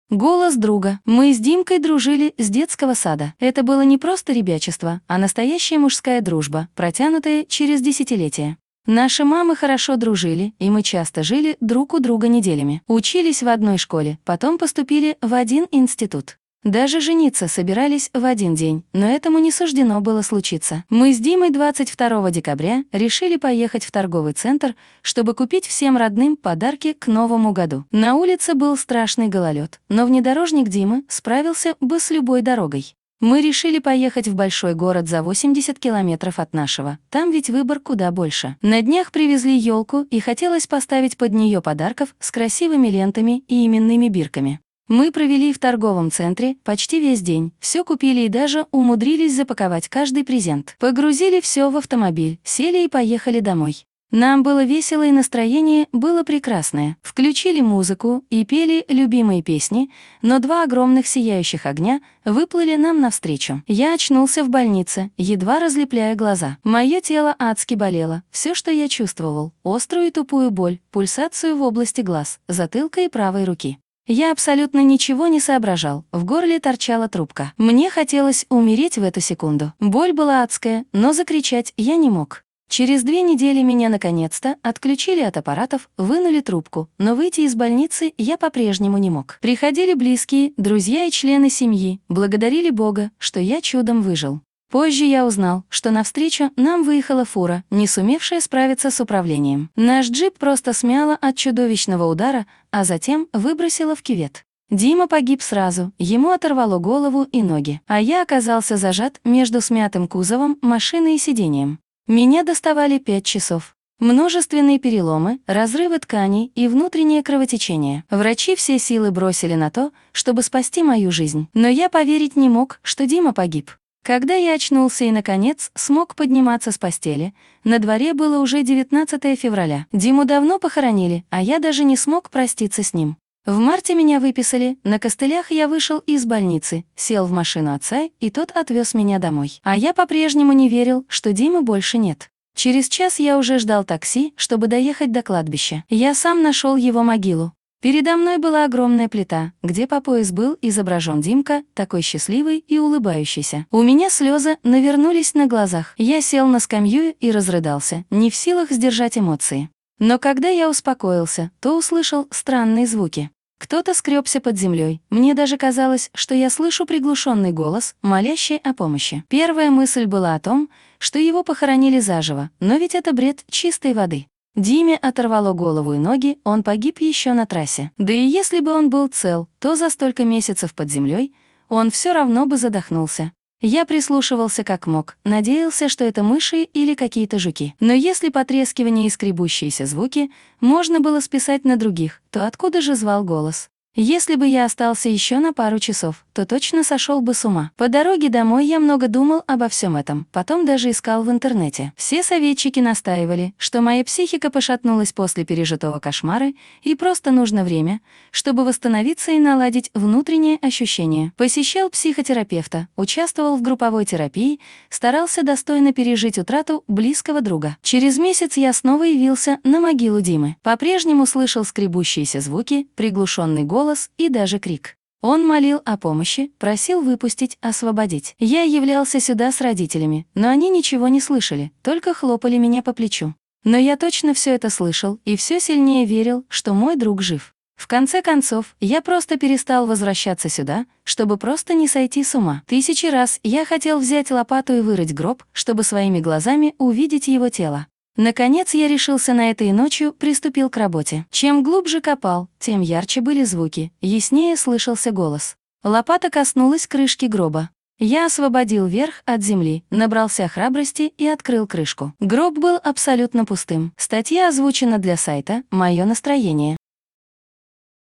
Голос друга. Мы с Димкой дружили с детского сада. Это было не просто ребячество, а настоящая мужская дружба, протянутая через десятилетия. Наши мамы хорошо дружили, и мы часто жили друг у друга неделями. Учились в одной школе, потом поступили в один институт. Даже жениться собирались в один день, но этому не суждено было случиться. Мы с Димой 22 декабря решили поехать в торговый центр, чтобы купить всем родным подарки к Новому году. На улице был страшный гололед, но внедорожник Димы справился бы с любой дорогой. Мы решили поехать в большой город за 80 километров от нашего, там ведь выбор куда больше. На днях привезли елку, и хотелось поставить под нее подарков с красивыми лентами и именными бирками. Мы провели в торговом центре почти весь день, все купили и даже умудрились запаковать каждый презент. Погрузили все в автомобиль, сели и поехали домой. Нам было весело и настроение было прекрасное. Включили музыку и пели любимые песни, но два огромных сияющих огня выплыли нам навстречу. Я очнулся в больнице, едва разлепляя глаза. Мое тело адски болело, все, что я чувствовал, острую и тупую боль, пульсацию в области глаз, затылка и правой руки. Я абсолютно ничего не соображал, в горле торчала трубка. Мне хотелось умереть в эту секунду. Боль была адская, но закричать я не мог. Через 2 недели меня наконец-то отключили от аппаратов, вынули трубку, но выйти из больницы я по-прежнему не мог. Приходили близкие, друзья и члены семьи, благодарили Бога, что я чудом выжил. Позже я узнал, что навстречу нам выехала фура, не сумевшая справиться с управлением. Наш джип просто смяло от чудовищного удара, а затем выбросило в кювет. Дима погиб сразу, ему оторвало голову и ноги, а я оказался зажат между смятым кузовом машины и сиденьем. Меня доставали 5 часов. Множественные переломы, разрывы тканей и внутреннее кровотечение. Врачи все силы бросили на то, чтобы спасти мою жизнь. Но я поверить не мог, что Дима погиб. Когда я очнулся и, наконец, смог подниматься с постели, на дворе было уже 19 февраля. Диму давно похоронили, а я даже не смог проститься с ним. В марте меня выписали, на костылях я вышел из больницы, сел в машину отца, и тот отвез меня домой. А я по-прежнему не верил, что Димы больше нет. Через час я уже ждал такси, чтобы доехать до кладбища. Я сам нашел его могилу. Передо мной была огромная плита, где по пояс был изображен Димка, такой счастливый и улыбающийся. У меня слезы навернулись на глазах. Я сел на скамью и разрыдался, не в силах сдержать эмоции. Но когда я успокоился, то услышал странные звуки. Кто-то скребся под землей. Мне даже казалось, что я слышу приглушенный голос, молящий о помощи. Первая мысль была о том, что его похоронили заживо, но ведь это бред чистой воды. Диме оторвало голову и ноги, он погиб еще на трассе. Да и если бы он был цел, то за столько месяцев под землей он все равно бы задохнулся. Я прислушивался как мог, надеялся, что это мыши или какие-то жуки. Но если потрескивание и скребущиеся звуки можно было списать на других, то откуда же звал голос? Если бы я остался еще на пару часов, то точно сошел бы с ума. По дороге домой я много думал обо всем этом, потом даже искал в интернете. Все советчики настаивали, что моя психика пошатнулась после пережитого кошмара и просто нужно время, чтобы восстановиться и наладить внутренние ощущения. Посещал психотерапевта, участвовал в групповой терапии, старался достойно пережить утрату близкого друга. Через месяц я снова явился на могилу Димы. По-прежнему слышал скребущиеся звуки, приглушенный голос и даже крик. Он молил о помощи, просил выпустить, освободить. Я являлся сюда с родителями, но они ничего не слышали, только хлопали меня по плечу. Но я точно все это слышал и все сильнее верил, что мой друг жив. В конце концов, я просто перестал возвращаться сюда, чтобы просто не сойти с ума. 1000 раз я хотел взять лопату и вырыть гроб, чтобы своими глазами увидеть его тело. Наконец я решился на это и ночью приступил к работе. Чем глубже копал, тем ярче были звуки, яснее слышался голос. Лопата коснулась крышки гроба. Я освободил верх от земли, набрался храбрости и открыл крышку. Гроб был абсолютно пустым. Статья озвучена для сайта «Мое настроение».